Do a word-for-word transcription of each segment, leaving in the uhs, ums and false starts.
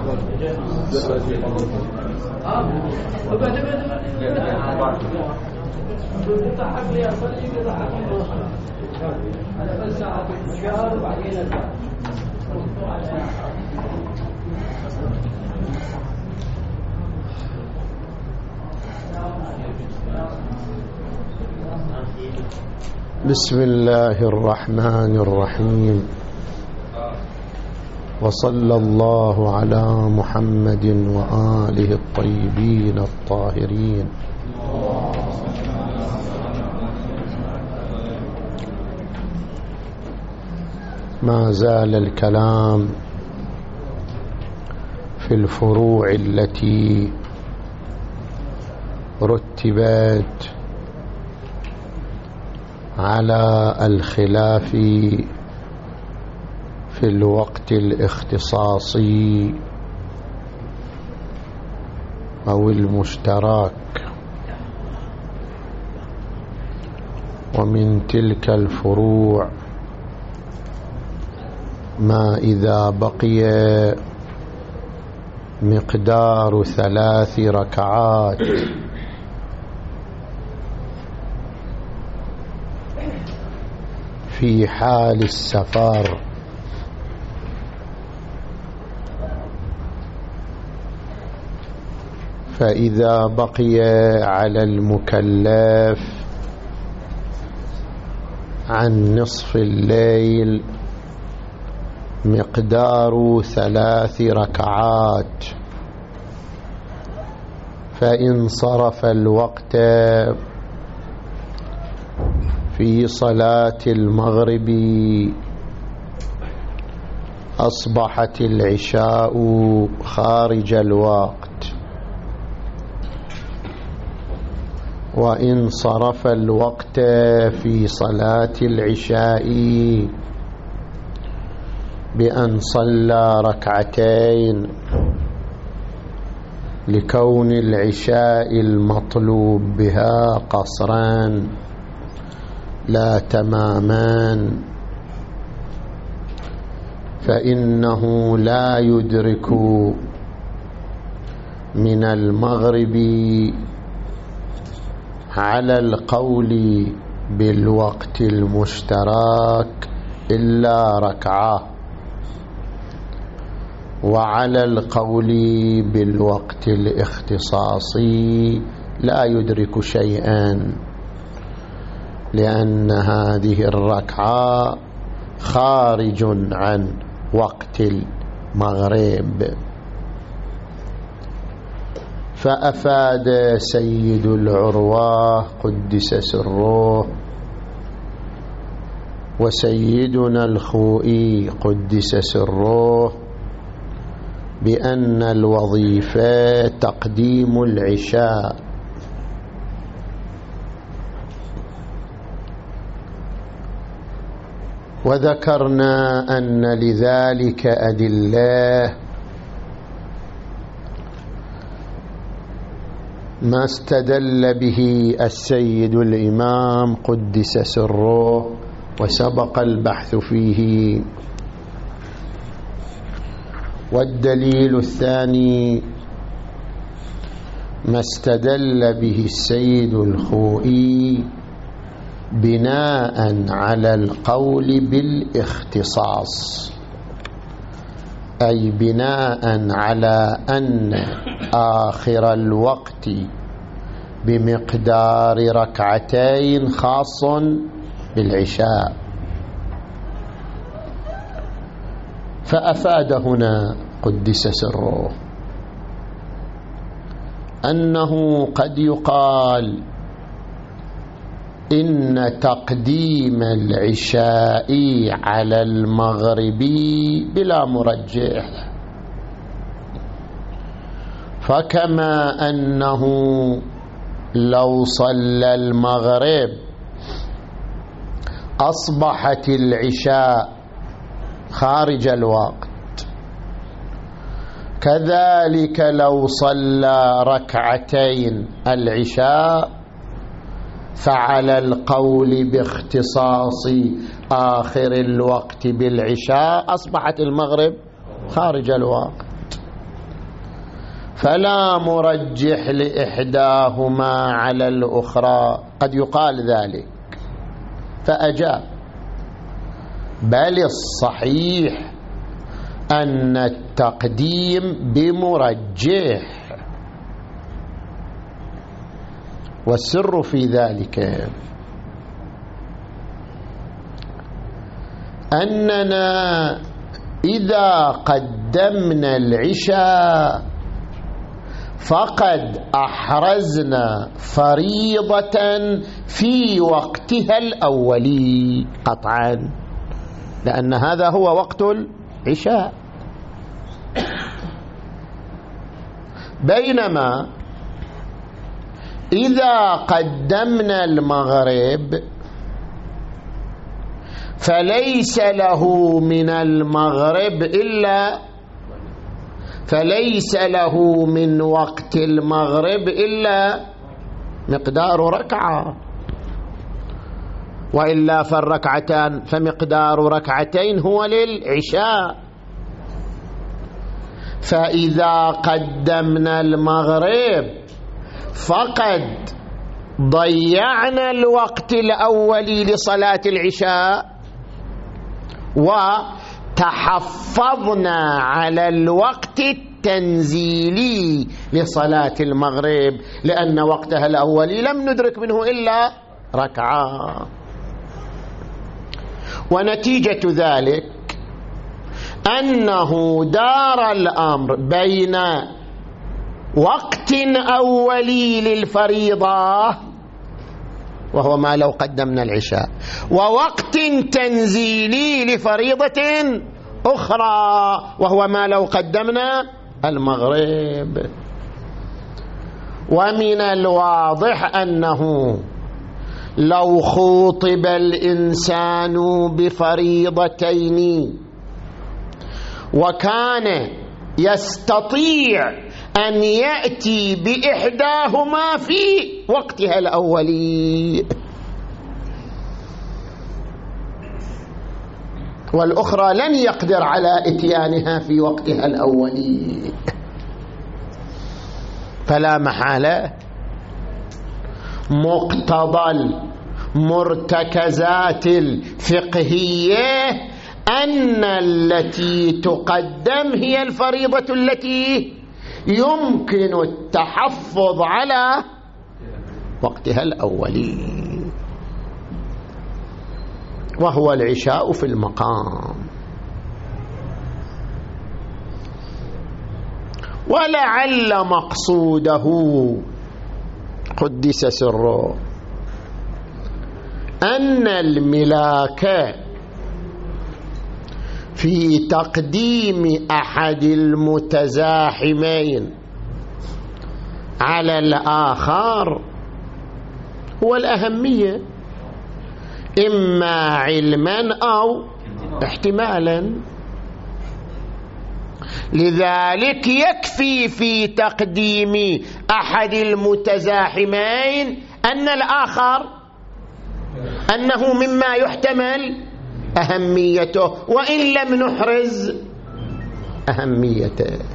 بسم الله الرحمن الرحيم، وصلى الله على محمد وآله الطيبين الطاهرين. ما زال الكلام في الفروع التي رتبت على الخلاف في الوقت الاختصاصي أو المشترك. ومن تلك الفروع ما إذا بقي مقدار ثلاث ركعات في حال السفر فإذا بقي على المكلف عن نصف الليل مقدار ثلاث ركعات، فإن صرف الوقت في صلاة المغرب أصبحت العشاء خارج الوقت، وإن صرف الوقت في صلاة العشاء بأن صلى ركعتين لكون العشاء المطلوب بها قصران لا تمامان، فإنه لا يدرك من المغرب على القول بالوقت المشترك إلا ركعة، وعلى القول بالوقت الاختصاصي لا يدرك شيئا، لأن هذه الركعة خارج عن وقت المغرب. فأفاد سيد العروة قدس سره وسيدنا الخوئي قدس سره بأن الوظيفة تقديم العشاء، وذكرنا أن لذلك أدلة ما استدل به السيد الإمام قدس سره وسبق البحث فيه. والدليل الثاني ما استدل به السيد الخوئي بناء على القول بالاختصاص، أي بناء على أن آخر الوقت بمقدار ركعتين خاص بالعشاء. فأفاد هنا قدس سره أنه قد يقال إن تقديم العشاء على المغرب بلا مرجح، فكما أنه لو صلى المغرب أصبحت العشاء خارج الوقت، كذلك لو صلى ركعتين العشاء فعلى القول باختصاص آخر الوقت بالعشاء أصبحت المغرب خارج الوقت. فلا مرجح لإحداهما على الأخرى. قد يقال ذلك، فأجاب: بل الصحيح أن التقديم بمرجح، والسر في ذلك أننا إذا قدمنا العشاء فقد أحرزنا فريضة في وقتها الأولي قطعا، لأن هذا هو وقت العشاء. بينما إذا قدمنا المغرب فليس له من المغرب إلا فليس له من وقت المغرب إلا مقدار ركعة، وإلا فالركعتان فمقدار ركعتين هو للعشاء. فإذا قدمنا المغرب فقد ضيعنا الوقت الأولي لصلاة العشاء، وتحفظنا على الوقت التنزيلي لصلاة المغرب، لأن وقتها الأولي لم ندرك منه إلا ركعة. ونتيجة ذلك أنه دار الأمر بين وقت أولي للفريضة وهو ما لو قدمنا العشاء، ووقت تنزيلي لفريضة أخرى وهو ما لو قدمنا المغرب. ومن الواضح أنه لو خوطب الإنسان بفريضتين وكان يستطيع أن يأتي بإحداهما في وقتها الأولي والأخرى لن يقدر على إتيانها في وقتها الأولي، فلا محالة مقتضى المرتكزات الفقهية أن التي تقدم هي الفريضة التي يمكن التحفظ على وقتها الأولي، وهو العشاء في المقام. ولعل مقصوده قدس سره أن الملاك في تقديم أحد المتزاحمين على الآخر هو الأهمية، إما علما أو احتمالا. لذلك يكفي في تقديم أحد المتزاحمين أن الآخر أنه مما يحتمل أهميته وإن لم نحرز أهميته.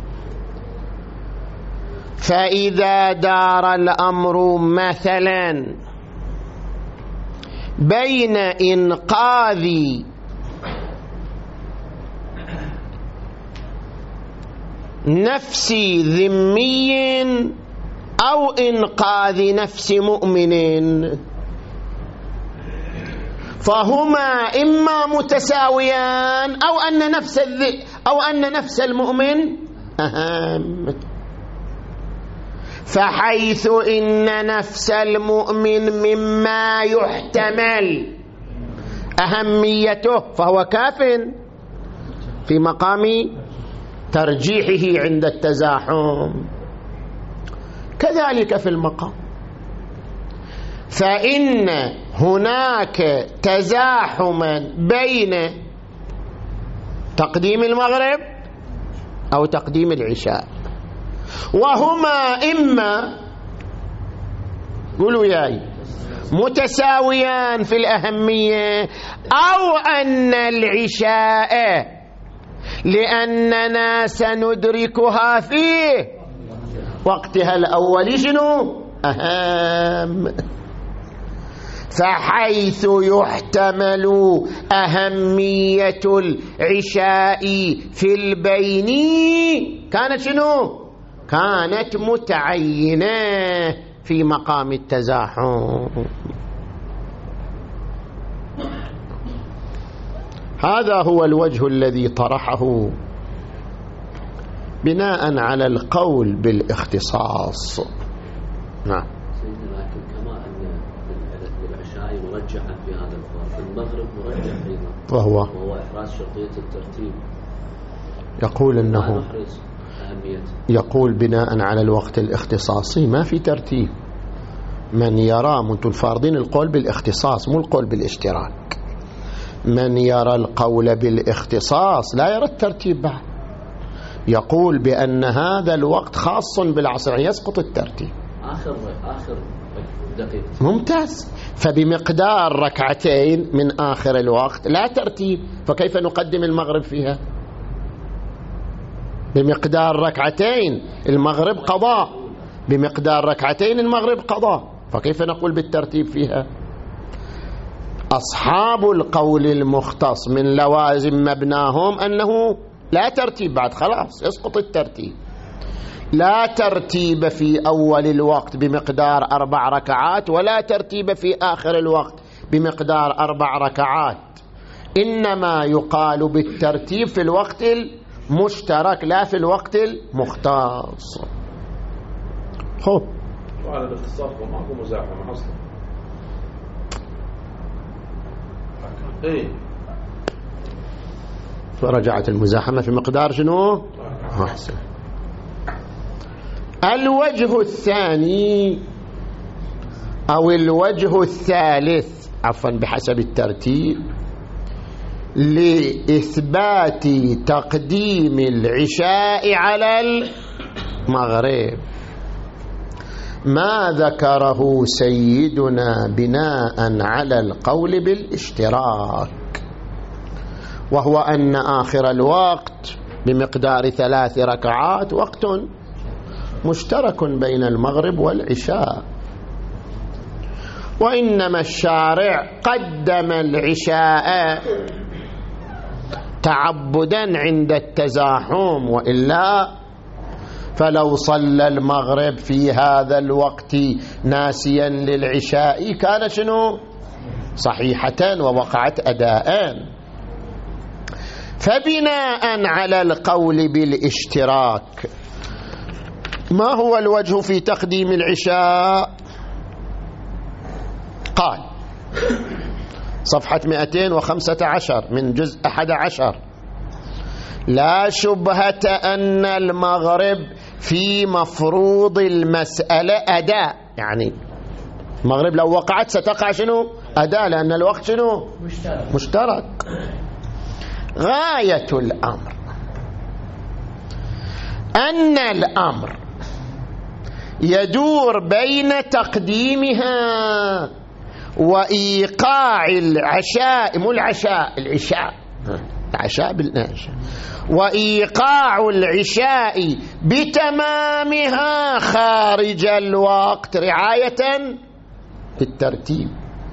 فإذا دار الأمر مثلا بين إنقاذ نفس ذمي أو إنقاذ نفس مؤمن فهما إما متساويان أو أن نفس الذئ أو أن نفس المؤمن أهم. فحيث إن نفس المؤمن مما يحتمل أهميته فهو كاف في مقام ترجيحه عند التزاحم، كذلك في المقام. فإن هناك تزاحما بين تقديم المغرب أو تقديم العشاء، وهما إما قولوا ياي متساويان في الأهمية، أو أن العشاء لأننا سندركها فيه وقتها الأول شنو أهم. فحيث يحتمل أهمية العشاء في البين كانت شنو؟ كانت متعينة في مقام التزاحم. هذا هو الوجه الذي طرحه بناء على القول بالاختصاص. نعم. سيدنا لكن كما أن العشاء مرجحا في هذا الفرق، المغرب مرجح أيضا وهو وهو إحراز شرطية الترتيب. يقول أنه يقول بناء على الوقت الاختصاصي ما في ترتيب. من يرى، منتم الفارضين القول بالاختصاص مو القول بالاشتراك، من يرى القول بالاختصاص لا يرى الترتيب بعد، يقول بأن هذا الوقت خاص بالعصر يسقط الترتيب. آخر آخر دقيقة ممتاز. فبمقدار ركعتين من آخر الوقت لا ترتيب، فكيف نقدم المغرب فيها؟ بمقدار ركعتين المغرب قضاء، بمقدار ركعتين المغرب قضاء، فكيف نقول بالترتيب فيها؟ أصحاب القول المختص من لوازم مبناهم أنه لا ترتيب بعد، خلاص يسقط الترتيب. لا ترتيب في أول الوقت بمقدار أربع ركعات، ولا ترتيب في آخر الوقت بمقدار أربع ركعات، إنما يقال بالترتيب في الوقت المشترك لا في الوقت المختص. خب وعلى الاختصاص ومعكم مزاحمة أصلا. ايه فرجعت المزاحمة في مقدار شنو؟ أحسن. الوجه الثاني أو الوجه الثالث عفوا بحسب الترتيب لإثبات تقديم العشاء على المغرب ما ذكره سيدنا بناء على القول بالاشتراك، وهو أن آخر الوقت بمقدار ثلاث ركعات وقت مشترك بين المغرب والعشاء، وإنما الشارع قدم العشاء تعبدا عند التزاحم، وإلا فلو صلى المغرب في هذا الوقت ناسيا للعشاء كان شنو؟ صحيحة ووقعت أداء. فبناء على القول بالاشتراك ما هو الوجه في تقديم العشاء؟ قال صفحة مئتين وخمسة عشر من جزء أحد عشر: لا شبهة أن المغرب في مفروض المسألة أداء، يعني المغرب لو وقعت ستقع شنو؟ أداء، لأن الوقت شنو؟ مشترك, مشترك. غاية الأمر أن الأمر يدور بين تقديمها وإيقاع العشاء، مو العشاء، العشاء العشاء بالناشاء، وإيقاع العشاء بتمامها خارج الوقت رعاية بالترتيب،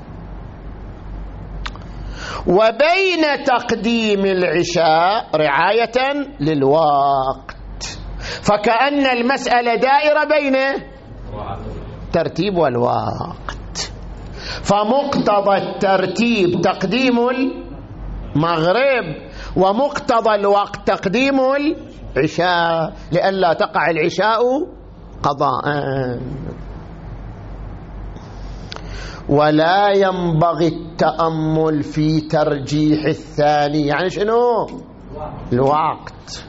وبين تقديم العشاء رعاية للوقت، فكأن المسألة دائرة بين ترتيب والوقت. فمقتضى الترتيب تقديم المغرب، ومقتضى الوقت تقديم العشاء، لئلا تقع العشاء قضاء. ولا ينبغي التأمل في ترجيح الثاني، يعني شنو؟ الوقت.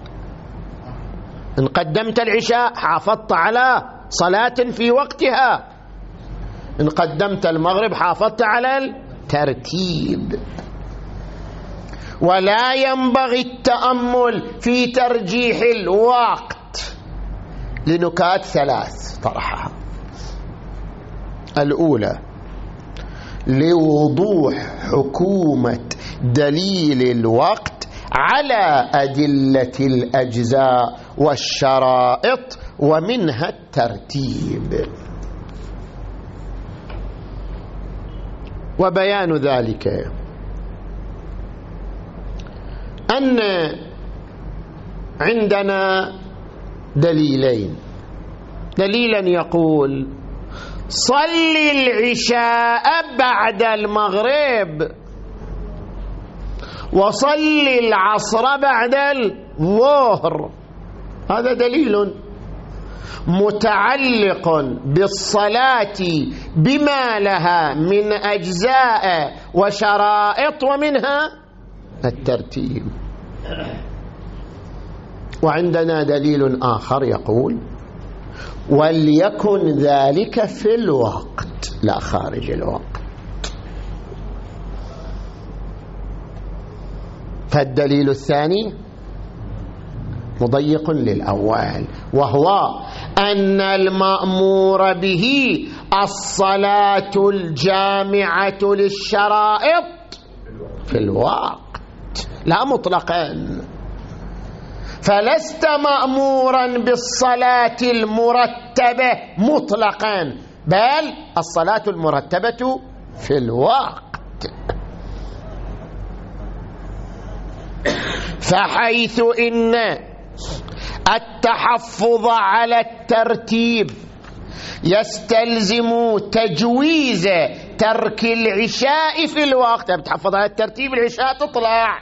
إن قدمت العشاء حافظت على صلاة في وقتها، إن قدمت المغرب حافظت على الترتيب. ولا ينبغي التأمل في ترجيح الوقت لنكات ثلاث طرحها. الأولى لوضوح حكومة دليل الوقت على أدلة الأجزاء والشرائط ومنها الترتيب. وبيان ذلك أن عندنا دليلين. دليلا يقول صل العشاء بعد المغرب وصل العصر بعد الظهر، هذا دليل متعلق بالصلاة بما لها من أجزاء وشرائط ومنها الترتيب. وعندنا دليل آخر يقول وليكن ذلك في الوقت لا خارج الوقت. فالدليل الثاني مضيق للأول، وهو أن المأمور به الصلاة الجامعة للشرائط في الوقت لا مطلقا. فلست مأمورا بالصلاة المرتبة مطلقا، بل الصلاة المرتبة في الوقت. فحيث إن التحفظ على الترتيب يستلزم تجويز ترك العشاء في الوقت، بتحفظ على الترتيب العشاء تطلع،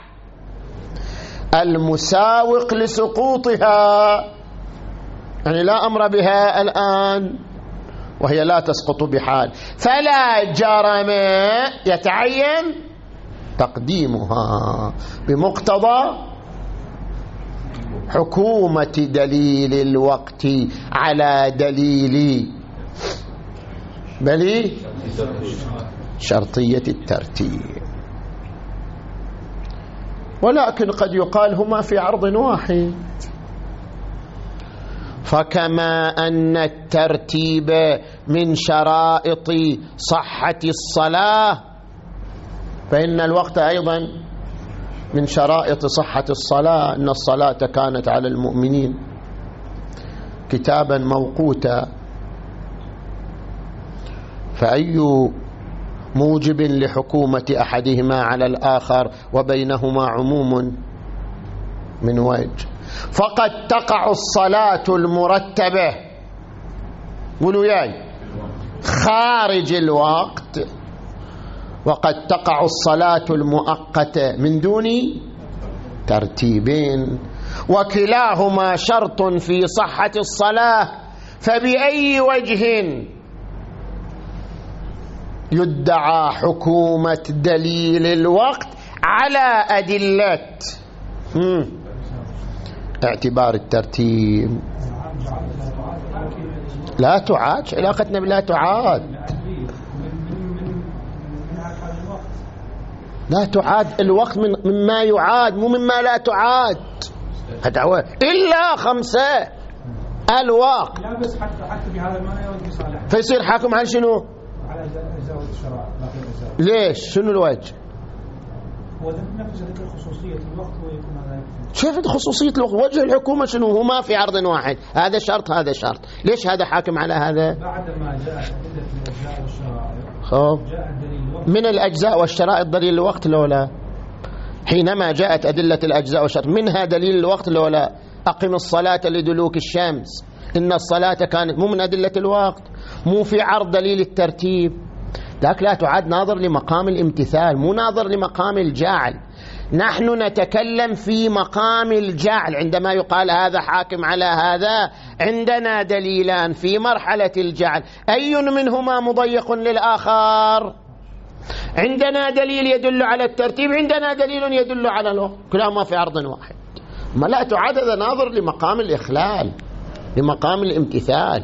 المساوق لسقوطها، يعني لا أمر بها الآن وهي لا تسقط بحال، فلا جرم يتعين تقديمها بمقتضى حكومة دليل الوقت على دليل بل شرطية الترتيب. ولكن قد يقال هما في عرض واحد، فكما أن الترتيب من شرائط صحة الصلاة فإن الوقت أيضا من شرائط صحة الصلاة، إن الصلاة كانت على المؤمنين كتابا موقوتا، فأي موجب لحكومة أحدهما على الآخر وبينهما عموم من وجه. فقد تقع الصلاة المرتبة قولوا ياي خارج الوقت، وقد تقع الصلاة المؤقتة من دون ترتيبين، وكلاهما شرط في صحة الصلاة، فبأي وجه يدعى حكومة دليل الوقت على أدلة اعتبار الترتيب؟ لا تعاد، علاقتنا بلا تعاد، لا تعاد الوقت من مما يعاد مو مما لا تعاد، إلا خمسة الوقت. لا بس حتى حتى بهذا المعنى يود بصالح، فيصير حاكم على شنو؟ على أجزاء الشرائع. ليش؟ شنو الوجه؟ هو نفس ذكر خصوصية الوقت ويكون هذا شوف خصوصية الوقت، وجه الحكومة شنو؟ هما في عرض واحد، هذا شرط هذا شرط. ليش هذا حاكم على هذا؟ بعد ما جاءت أدلة الأجزاء والشرائع خب جاء دليل الوقت. من الأجزاء والشرائط دليل الوقت لولا؟ حينما جاءت أدلة الأجزاء والشرائط منها دليل الوقت لولا؟ أقم الصلاة لدلوك الشمس، إن الصلاة كانت مو من أدلة الوقت، مو في عرض دليل الترتيب، لكن لا تعد ناظر لمقام الامتثال، مو ناظر لمقام الجعل. نحن نتكلم في مقام الجعل، عندما يقال هذا حاكم على هذا عندنا دليلان في مرحلة الجعل، أي منهما مضيق للآخر؟ عندنا دليل يدل على الترتيب، عندنا دليل يدل على الوقت، كلاهما في عرض واحد. ما لا تعد هذا ناظر لمقام الإخلال، لمقام الامتثال.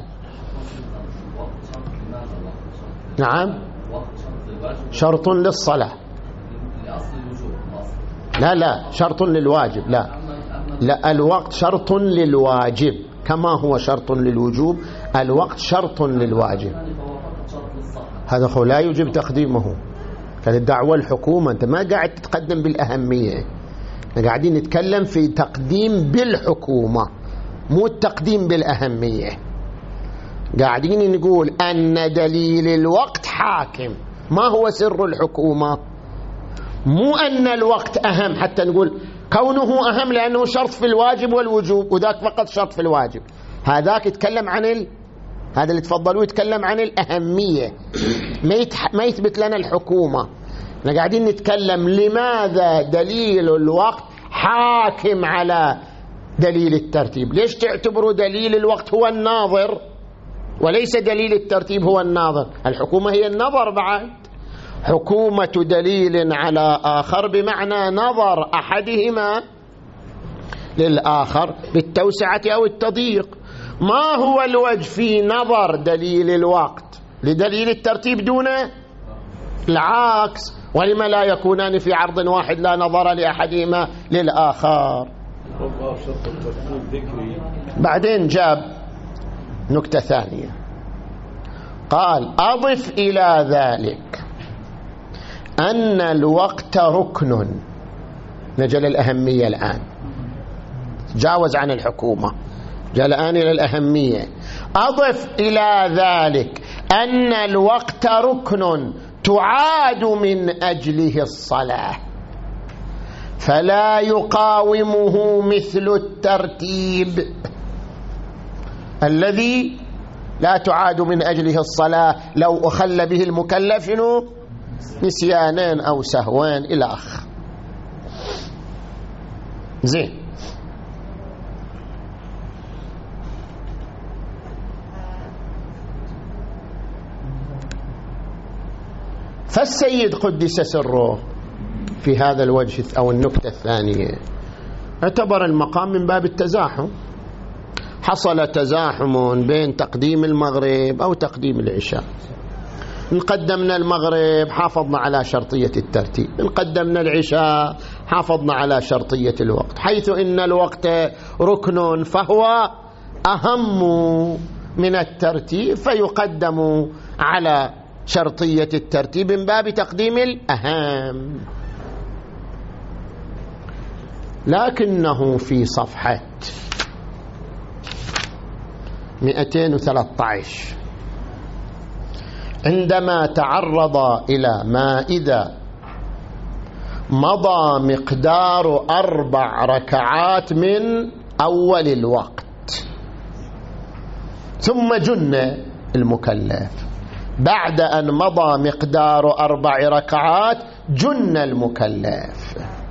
نعم شرط للصلاة، لا لا شرط للواجب، لا لا الوقت شرط للواجب كما هو شرط للوجوب، الوقت شرط للواجب. هذا هو لا يجب تقديمه، كانت دعوة الحكومة، أنت ما قاعد تتقدم بالأهمية، قاعدين نتكلم في تقديم بالحكومة، مو التقديم بالأهمية. قاعدين نقول أن دليل الوقت حاكم. ما هو سر الحكومة؟ مو أن الوقت أهم حتى نقول كونه أهم لأنه شرط في الواجب والوجوب، وذاك فقط شرط في الواجب. هذاك يتكلم عن ال... هذا اللي تفضلوا يتكلم عن الأهمية، ما, يتح... ما يثبت لنا الحكومة. احنا قاعدين نتكلم لماذا دليل الوقت حاكم على دليل الترتيب. ليش تعتبروا دليل الوقت هو الناظر وليس دليل الترتيب هو الناظر؟ الحكومة هي النظر بعد. حكومة دليل على آخر بمعنى نظر أحدهما للآخر بالتوسعة أو التضييق. ما هو الوجه في نظر دليل الوقت لدليل الترتيب دون العكس؟ ولما لا يكونان في عرض واحد لا نظر لأحدهما للآخر؟ بعدين جاب نكتة ثانية، قال أضف إلى ذلك أن الوقت ركن. نجل الأهمية الآن، جاوز عن الحكومة، جاء الآن إلى الأهمية. أضف إلى ذلك أن الوقت ركن تعاد من أجله الصلاة، فلا يقاومه مثل الترتيب الذي لا تعاد من أجله الصلاة لو أخل به المكلف نسيانين أو سهوان إلى آخره. زين، فالسيد قدس سره في هذا الوجه أو النكتة الثانية اعتبر المقام من باب التزاحم. حصل تزاحم بين تقديم المغرب أو تقديم العشاء. إن قدمنا المغرب حافظنا على شرطية الترتيب، إن قدمنا العشاء حافظنا على شرطية الوقت، حيث إن الوقت ركن فهو أهم من الترتيب فيقدم على شرطية الترتيب من باب تقديم الأهم. لكنه في صفحة مئتين وثلاثة عشر عندما تعرض إلى ما إذا مضى مقدار أربع ركعات من أول الوقت ثم جن المكلف، بعد أن مضى مقدار أربع ركعات جن المكلف،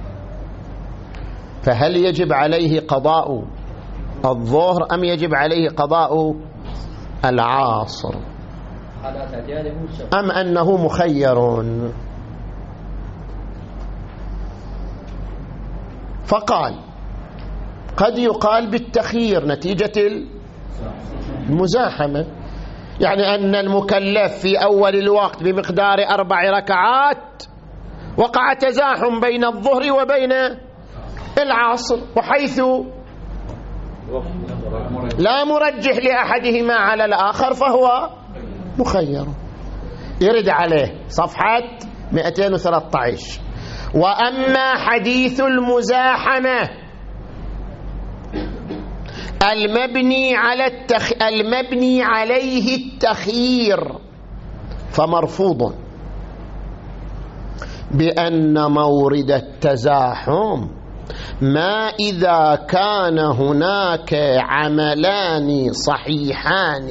فهل يجب عليه قضاء الظهر أم يجب عليه قضاء العصر أم أنه مخير؟ فقال قد يقال بالتخيير نتيجة المزاحمة، يعني أن المكلف في أول الوقت بمقدار أربع ركعات وقع تزاحم بين الظهر وبين العصر، وحيث لا مرجح لأحدهما على الآخر فهو مخير. يرد عليه صفحة مئتين وثلاثة عشر. وأما حديث المزاحمة المبني على التخ... المبني عليه التخيير فمرفوض، بأن مورد التزاحم ما إذا كان هناك عملان صحيحان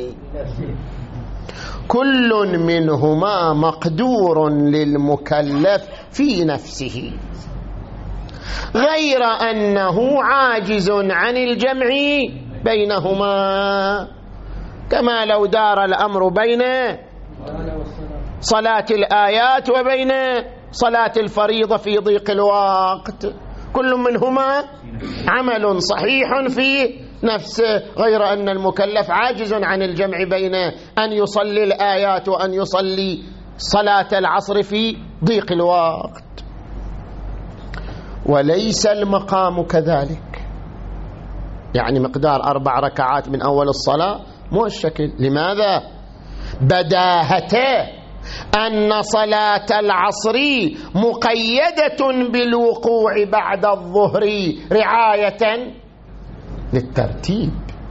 كل منهما مقدور للمكلف في نفسه، غير أنه عاجز عن الجمع بينهما، كما لو دار الأمر بين صلاة الآيات وبين صلاة الفريضة في ضيق الوقت، كل منهما عمل صحيح في نفسه، غير أن المكلف عاجز عن الجمع بين أن يصلي الآيات وأن يصلي صلاة العصر في ضيق الوقت. وليس المقام كذلك، يعني مقدار أربع ركعات من أول الصلاة مو الشكل. لماذا؟ بداهته أن صلاة العصر مقيدة بالوقوع بعد الظهر رعاية للترتيب.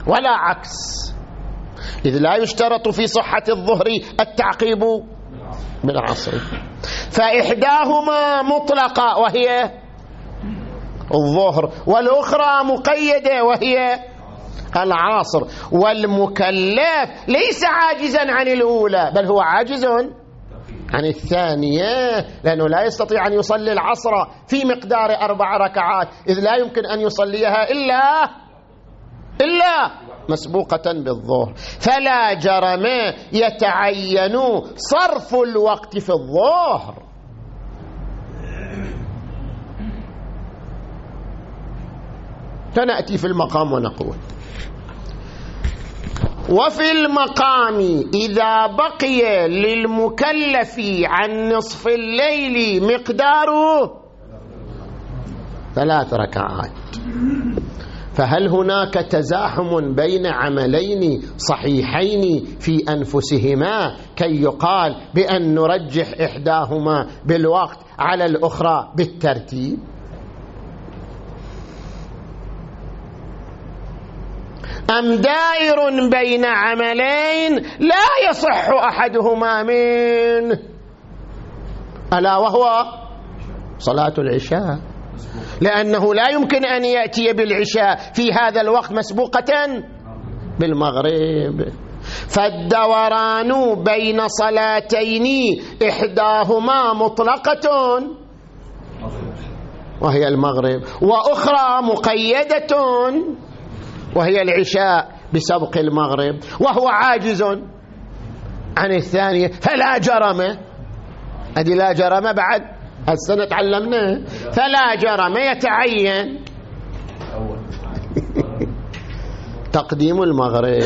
ولا عكس، إذ لا يشترط في صحة الظهر التعقيب بالعصر، فإحداهما مطلقة وهي الظهر، والأخرى مقيدة وهي العصر، والمكلف ليس عاجزا عن الأولى بل هو عاجز عن الثانية، لأنه لا يستطيع أن يصلي العصر في مقدار أربع ركعات، إذ لا يمكن أن يصليها إلا إلا مسبوقة بالظهر، فلا جرم يتعين صرف الوقت في الظهر. فنأتي في المقام ونقول: وفي المقام إذا بقي للمكلف عن نصف الليل مقداره ثلاث ركعات، فهل هناك تزاحم بين عملين صحيحين في أنفسهما كي يقال بأن نرجح إحداهما بالوقت على الأخرى بالترتيب؟ أم دائر بين عملين لا يصح أحدهما منه، ألا وهو صلاة العشاء، لأنه لا يمكن أن يأتي بالعشاء في هذا الوقت مسبوقة بالمغرب، فالدوران بين صلاتين إحداهما مطلقة وهي المغرب، وأخرى مقيدة وهي العشاء بسبق المغرب، وهو عاجز عن الثانية، فلا جرم. هذه لا جرم بعد السنة تعلمنا، فلا جرم يتعين تقديم المغرب.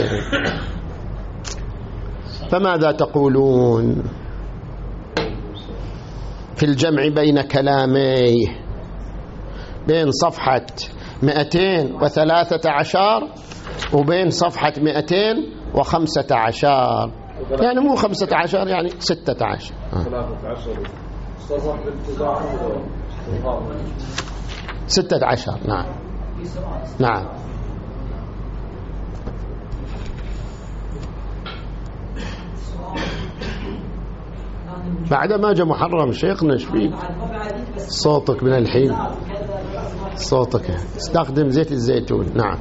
فماذا تقولون في الجمع بين كلامي بين صفحة مئتين وثلاثة عشر وبين صفحة مئتين وخمسة عشر، يعني مو خمسة عشر يعني ستة عشر ستة عشر. نعم نعم. بعد ما جاء محرم شيخنا ايش فيك؟ صوتك من الحين، صوتك استخدم زيت الزيتون. نعم.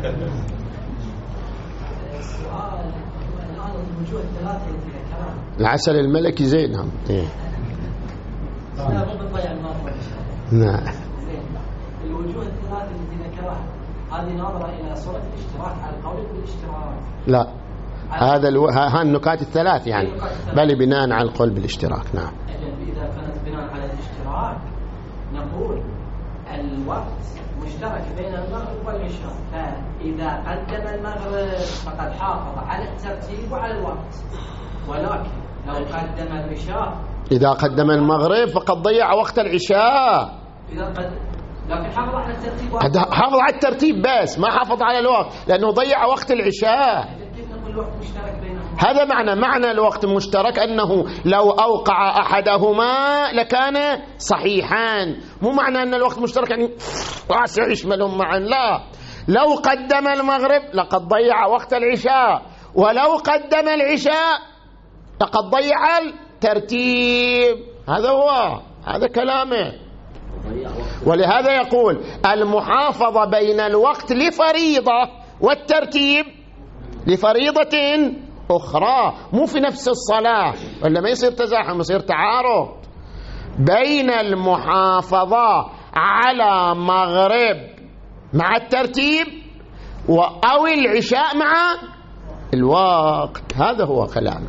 العسل الملكي زين. نعم. إيه. نعم. الوجوه الثلاثة التي ذكرها هذه ناظرة إلى صورة الاشتراك على القول بالاشتراك؟ لا، هذا الو... ها النكات الثلاث يعني، بل بناء على القول بالاشتراك. نعم. إذا كانت بناء على الاشتراك نقول الوقت مشترك بين المغرب والعشاء، فإذا قدم المغرب فقد حافظ على الترتيب وعلى الوقت، ولكن لو قدم العشاء إذا قدم المغرب فقد ضيع وقت العشاء. إذا قد... لكن حافظ على الترتيب، حافظ على الترتيب بس ما حافظ على الوقت، لأنه ضيع وقت العشاء. الوقت مشترك بينهم. هذا معنى معنى الوقت المشترك، أنه لو أوقع أحدهما لكان صحيحان، مو معنى أن الوقت مشترك يعني واسع يشملهم معا، لا. لو قدم المغرب لقد ضيع وقت العشاء، ولو قدم العشاء لقد ضيع الترتيب. هذا هو، هذا كلامه. ولهذا يقول المحافظة بين الوقت لفريضة والترتيب لفريضة أخرى، مو في نفس الصلاة، ولا ما يصير تزاحم، يصير تعارض بين المحافظة على مغرب مع الترتيب أو العشاء مع الوقت. هذا هو كلامه.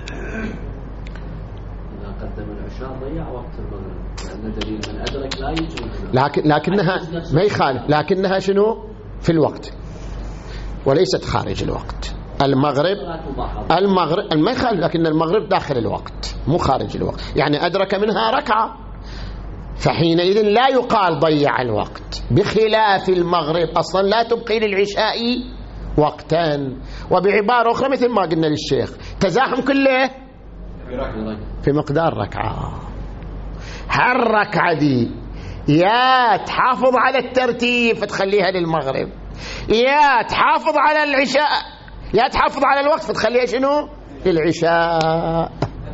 إذا قدم العشاء ضيع وقت المغرب، لأن دليل من أدرك لا يجوز، لكن لكنها ما يخالف، لكنها شنو في الوقت وليست خارج الوقت. المغرب المغرب ما يخالف، لكن المغرب داخل الوقت مو خارج الوقت، يعني أدرك منها ركعة، فحينئذ لا يقال ضيع الوقت، بخلاف المغرب أصلا لا تبقي للعشاء وقتا. وبعبارة أخرى مثل ما قلنا للشيخ، تزاحم كله في مقدار ركعة. هالركعة دي يا تحافظ على الترتيب فتخليها للمغرب، يا تحافظ على العشاء يا تحافظ على الوقت فتخليها شنو العشاء.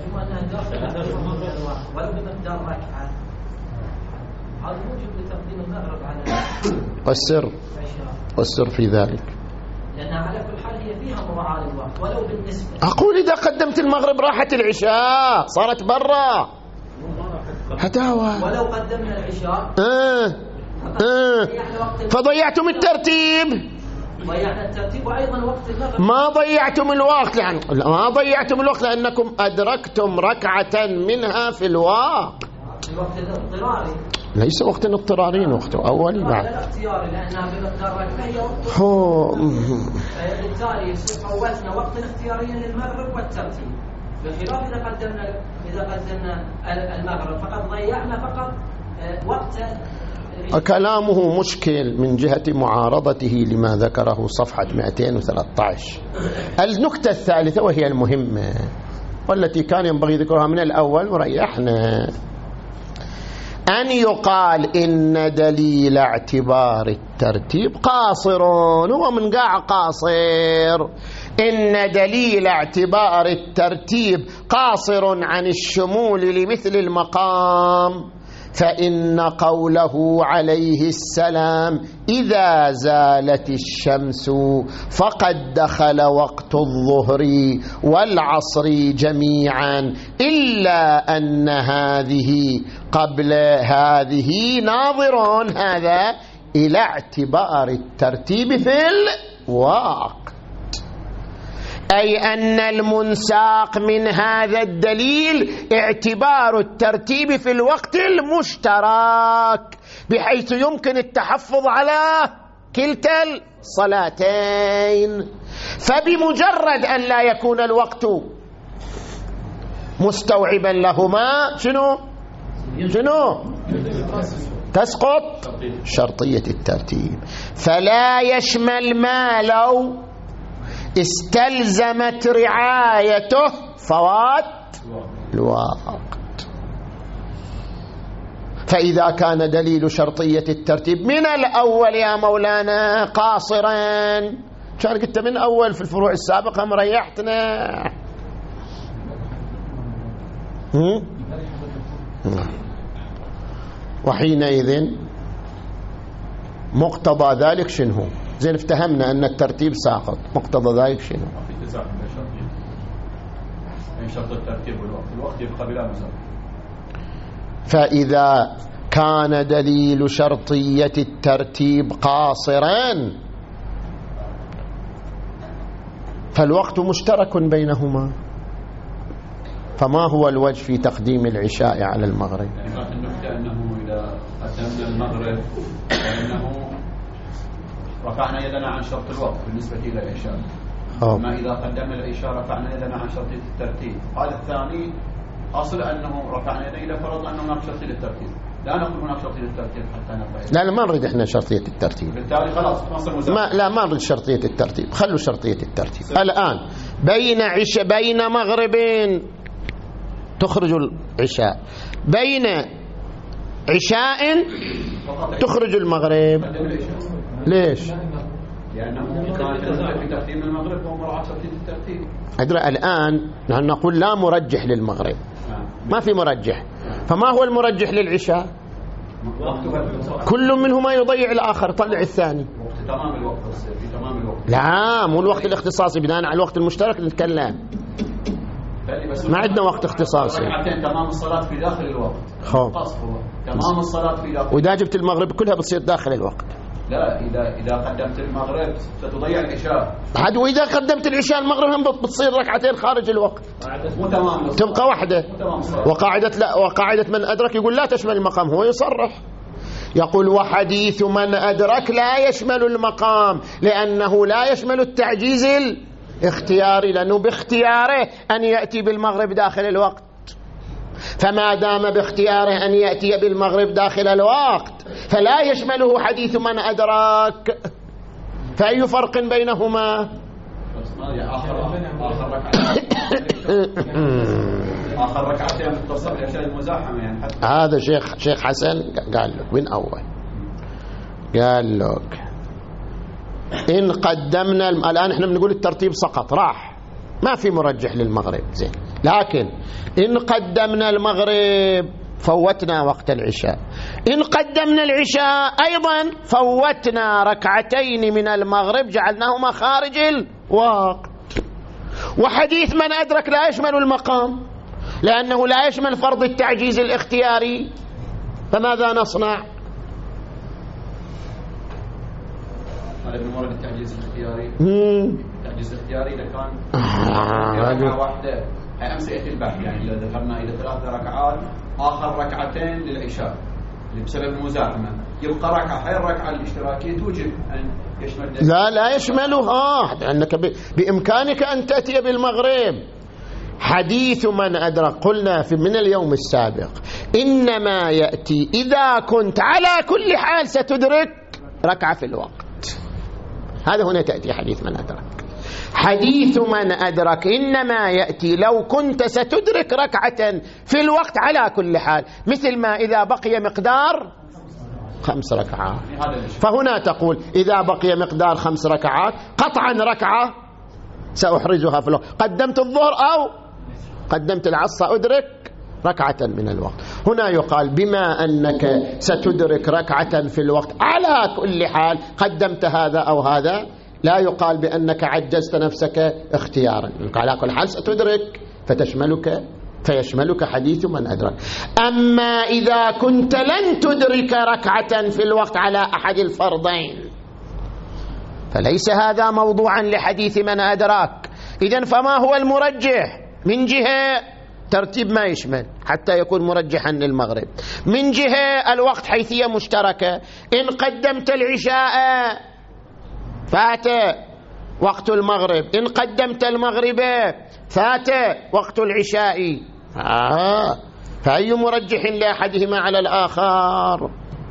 ولو بمقدار ركعة هذا موجب لتقديم المغرب على والسر والسر في ذلك لأنها على كل حال هي فيها مراعاة للوقت ولو بالنسبة. أقول إذا قدمت المغرب راحت العشاء صارت برا هداوة. ولو قدمنا العشاء آه. آه. فضيعتم الترتيب. ضيعنا الترتيب وأيضا وقت المغرب ما ضيعتم الوقت لأن ما ضيعتم الوقت لأنكم أدركتم ركعة منها في الوقت. الوقت الاضطراري ليس وقت اضطراري وقت أولي بعد الاختياري لأنها بمقدار ركعة هي وقت هو بالتالي يصير فوتنا وقتا اختياريا للمغرب والترتيب، بخلاف إذا قدمنا إذا قدمنا المغرب فقط ضيعنا فقط وقت. كلامه مشكل من جهة معارضته لما ذكره صفحة مئتين وثلاثة عشر. النكتة الثالثة وهي المهمة والتي كان ينبغي ذكرها من الأول وريحنا، أن يقال إن دليل اعتبار الترتيب قاصر. هو من قاع قاصر. إن دليل اعتبار الترتيب قاصر عن الشمول لمثل المقام، فإن قوله عليه السلام إذا زالت الشمس فقد دخل وقت الظهر والعصر جميعا إلا أن هذه قبل هذه ناظر هذا إلى اعتبار الترتيب في الوقت، أي أن المنساق من هذا الدليل اعتبار الترتيب في الوقت المشترك بحيث يمكن التحفظ على كلتا الصلاتين. فبمجرد أن لا يكون الوقت مستوعبا لهما شنو شنو تسقط شرطية الترتيب. فلا يشمل ما لو استلزمت رعايته فوات الوقت. فإذا كان دليل شرطية الترتيب من الأول يا مولانا قاصرا، كان قلت من أول في الفروع السابقة مريحتنا. وحينئذ مقتضى ذلك شنو؟ زين افتهمنا أن الترتيب ساقط، مقتضى ذلك شنو؟ في تزاحم بين شرطين، بين شرط الترتيب والوقت، الوقت يبقى بلا مزاح. فإذا كان دليل شرطية الترتيب قاصرا فالوقت مشترك بينهما، فما هو الوجه في تقديم العشاء على المغرب؟ يعني النكتة أنه إذا قدمنا المغرب فإنه رفعنا يدنا عن شرط الوقت بالنسبة إلى العشاء، أما إذا قدمنا العشاء رفعنا يدنا عن شرطية الترتيب. قال الثاني أصل أنه رفعنا يدنا إلى فرض أنه هناك شرطية الترتيب، لا نقول هناك شرطية الترتيب حتى نرفع. لا لا ما نريد إحنا شرطية الترتيب، بالتالي خلاص تصل ما لا ما نريد شرطية الترتيب، خلوا شرطية الترتيب. الآن بين عش بين مغربين تخرج العشاء، بين عشاء تخرج المغرب. ليش؟ لأنه كان في ترتيب المغرب ومراعاة شرطية الترتيب. أدرى الآن نحن نقول لا مرجح للمغرب، ما في مرجح، فما هو المرجح للعشاء؟ كل منهما يضيع الآخر، طلع الثاني. تمام الوقت في تمام الوقت. لا مو الوقت الاختصاصي، بناء على الوقت المشترك نتكلم، ما عندنا وقت اختصاصي. ركعتين تمام الصلاة في داخل الوقت. خب. تمام الصلاة في داخل. وإذا جبت المغرب كلها بتصير داخل الوقت. لا إذا إذا قدمت المغرب ستضيع العشاء. عاد وإذا قدمت العشاء المغرب هم بتصير ركعتين خارج الوقت. مو تمام. تبقى واحدة. وقاعدة لا وقاعدة من أدرك يقول لا تشمل المقام، هو يصرح يقول وحديث من أدرك لا يشمل المقام لأنه لا يشمل التعجيز الاختياري، لأنه باختياره أن يأتي بالمغرب داخل الوقت، فما دام باختياره أن يأتي بالمغرب داخل الوقت فلا يشمله حديث من أدرك. فأي فرق بينهما؟ آخر ركعتين متصل عشان المزاحمة يعني. هذا شيخ شيخ حسن قال لك من أول، قال لك إن قدمنا الم... الآن إحنا بنقول الترتيب سقط راح، ما في مرجح للمغرب زين، لكن إن قدمنا المغرب فوتنا وقت العشاء، إن قدمنا العشاء أيضا فوتنا ركعتين من المغرب جعلناهما خارج الوقت. وحديث من أدرك لا يشمل المقام لأنه لا يشمل فرض التعجيز الاختياري، فماذا نصنع؟ هذا من مرض التعجيز الاختياري. التعجيز الاختياري إذا كان ركعة واحدة، هي أمثلة البحث، يعني إذا ذكرنا إلى ثلاث ركعات آخر ركعتين للعشاء اللي بسبب المزاحمة، يبقى ركعة، هي الركعة الاشتراكية توجب أن يشمل. لا لا يشملها، لأنك بإمكانك أن تأتي بالمغرب. حديث من أدرك قلنا في من اليوم السابق إنما يأتي إذا كنت على كل حال ستدرك ركعة في الوقت، هذا هنا تأتي حديث من أدرك. حديث من أدرك إنما يأتي لو كنت ستدرك ركعة في الوقت على كل حال، مثل ما إذا بقي مقدار خمس ركعات، فهنا تقول إذا بقي مقدار خمس ركعات قطعا ركعة سأحرزها في الوقت، قدمت الظهر أو قدمت العصر سأدرك ركعة من الوقت. هنا يقال بما أنك ستدرك ركعة في الوقت على كل حال قدمت هذا أو هذا، لا يقال بأنك عجزت نفسك اختيارا، على كل حال ستدرك فتشملك فيشملك حديث من أدرك. أما إذا كنت لن تدرك ركعة في الوقت على أحد الفرضين فليس هذا موضوعا لحديث من أدرك. إذن فما هو المرجح؟ من جهة ترتيب ما يشمل حتى يكون مرجحا للمغرب، من جهة الوقت حيثية مشتركة، إن قدمت العشاء فات وقت المغرب، إن قدمت المغرب فات وقت العشاء، آه. فأي مرجح لأحدهما على الآخر؟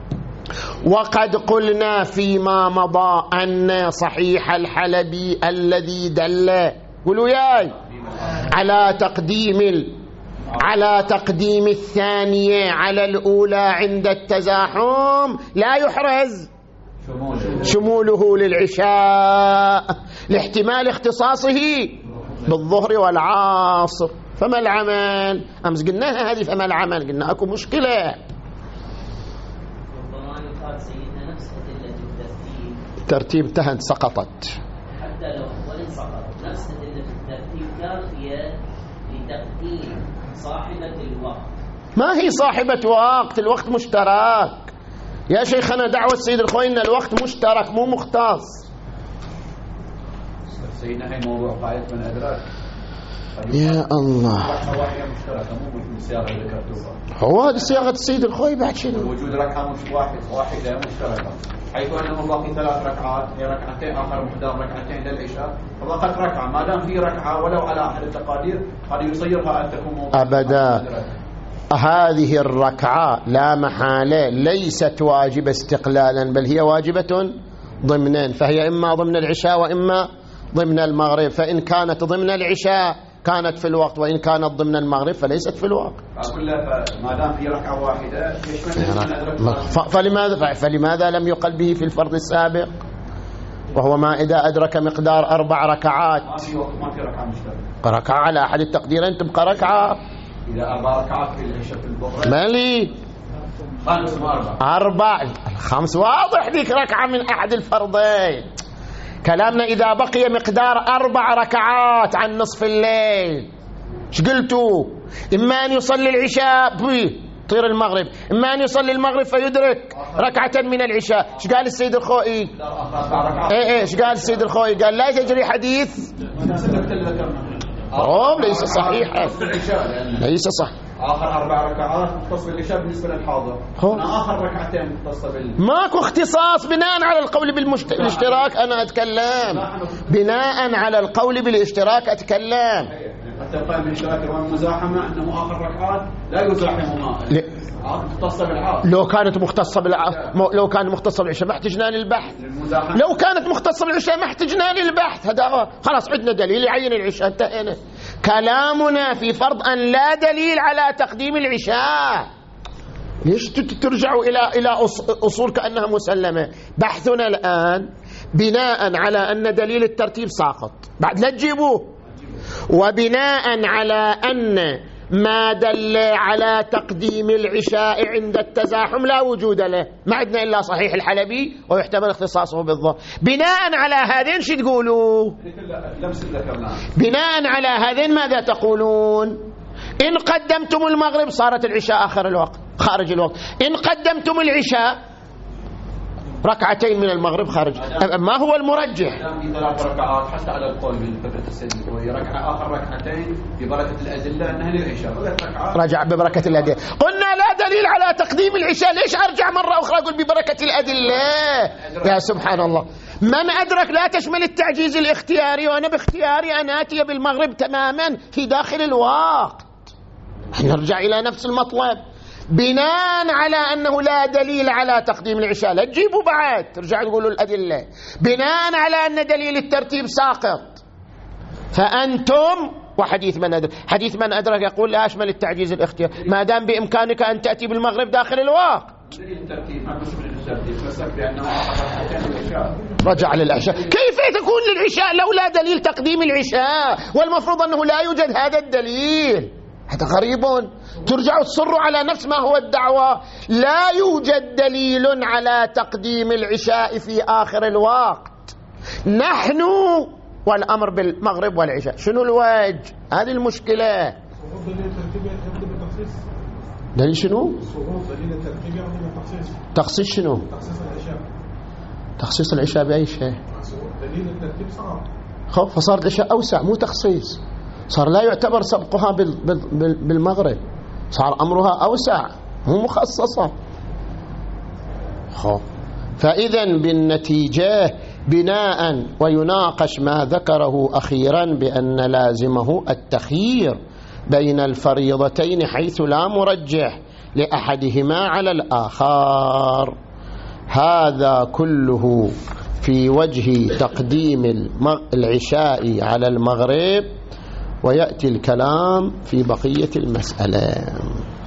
وقد قلنا فيما مضى أن صحيح الحلبي الذي دل قولوا ياي على تقديم ال... على تقديم الثانية على الأولى عند التزاحم لا يحرز شموله للعشاء لاحتمال اختصاصه بالظهر والعصر. فما العمل؟ أمس قلناها هذه، فما العمل؟ قلنا أكو مشكلة. ترتيب انتهت سقطت، حتى لو وإن سقطت نفس أدلة الترتيب كافية لتقديم صاحبة الوقت. ما هي صاحبة وقت؟ الوقت مشترك يا شيخنا، دعوة السيد الخوي إن الوقت مشترك مو مختص. سيدنا هي موضوع قاعدة من أدراك يا الله، هو هذه صياغة السيد الخوي بعد شنو؟ وجود ركعة مش واحد واحدة مشتركة، حيث أنه باقي ثلاث ركعات، هي ركعتين آخر محدار ركعتين للعشاء، فبقت ركعة، ما دام في ركعة ولو على أحد التقادير هذه يصيرها أن تكون موضوع أبدا. هذه الركعة لا محالة ليست واجبة استقلالا، بل هي واجبة ضمنا، فهي إما ضمن العشاء وإما ضمن المغرب، فإن كانت ضمن العشاء كانت في الوقت، وإن كانت ضمن المغرب فليست في الوقت. ما دام في ركعة واحدة فلماذا فلماذا لم يقل به في الفرض السابق؟ وهو ما إذا أدرك مقدار أربع ركعات ما في وقت، ما في ركعة مشتركة، ركعة على أحد التقديرين تبقى ركعة. إذا أربع ركعات في العشاء في الظهر مالي خمس وأربع أربع الخمس واضح ذيك ركعة من أحد الفرضين. كلامنا إذا بقي مقدار أربع ركعات عن نصف الليل، ايش قلتوا؟ إما أن يصلي العشاء طير المغرب، إما أن يصلي المغرب فيدرك ركعة من العشاء. ايش قال السيد الخوئي؟ ايه ايه ايش قال السيد الخوئي؟ قال لا يجري حديث أوه ليس صحيحا، ليس صح. آخر أربع ركعات مختص بالعشاء بالنسبة للحاضر، آخر ركعتين مختصة بال ماكو اختصاص بناء على القول بالاشتراك. أنا أتكلم بناء على القول بالاشتراك أتكلم. حتى القائل بالاشتراك والمزاحمة أنه آخر ركعات لا يزاحمهما، مختصة بالعصر. لو كانت مختصة بالعصر، لو كانت مختصة بالعشاء ما احتجنا للبحث. لو كانت مختصة بالعشاء ما احتجنا للبحث. هذا خلاص عندنا دليل يعين العشاء، انتهينا. كلامنا في فرض أن لا دليل على تقديم العشاء. ليش ترجعوا إلى إلى أصول كأنها مسلمة؟ بحثنا الآن بناء على أن دليل الترتيب ساقط، بعد لا تجيبوه، وبناء على أن ما دل على تقديم العشاء عند التزاحم لا وجود له، ما عندنا إلا صحيح الحلبي ويحتمل اختصاصه بالظهر. بناء على هذين شو تقولوا؟ بناء على هذين ماذا تقولون؟ إن قدمتم المغرب صارت العشاء آخر الوقت خارج الوقت، إن قدمتم العشاء ركعتين من المغرب خارج. ما هو المرجح؟ ثلاث ركعات حتى على القول من فكرة السيد وهي ركعة آخر ركعتين ببركة الأدلة أنها للعشاء. رجع ببركة الأدلة. قلنا لا دليل على تقديم العشاء، ليش أرجع مرة أخرى أقول ببركة الأدلة؟ يا سبحان الله، من أدرك لا تشمل التعجيز الاختياري، وأنا باختياري أن آتي بالمغرب تماما في داخل الوقت. نرجع إلى نفس المطلب، بناء على أنه لا دليل على تقديم العشاء لا تجيبوا بعد ترجعوا تقولوا الأدلة، بناء على أن دليل الترتيب ساقط، فأنتم وحديث من أدرك، حديث من أدرك يقول لا أشمل التعجيز الاختياري ما دام بإمكانك أن تأتي بالمغرب داخل الوقت. رجع للعشاء، كيف تكون للعشاء لولا دليل تقديم العشاء والمفروض أنه لا يوجد هذا الدليل؟ هذا غريب. ترجعوا تصروا على نفس ما هو الدعوة، لا يوجد دليل على تقديم العشاء في آخر الوقت، نحن والأمر بالمغرب والعشاء، شنو الوجه؟ هذه المشكلة. دليل شنو؟ تخصيص شنو؟ تخصيص العشاء بأي شيء؟ دليل الترتيب صار خب فصار العشاء أوسع، مو تخصيص، صار لا يعتبر سبقها بالمغرب، صار أمرها أوسع مو مخصصة. خب فإذا بالنتيجة بناء ويناقش ما ذكره أخيرا بأن لازمه التخيير بين الفريضتين حيث لا مرجح لأحدهما على الآخر. هذا كله في وجه تقديم العشاء على المغرب، ويأتي الكلام في بقية المسألة.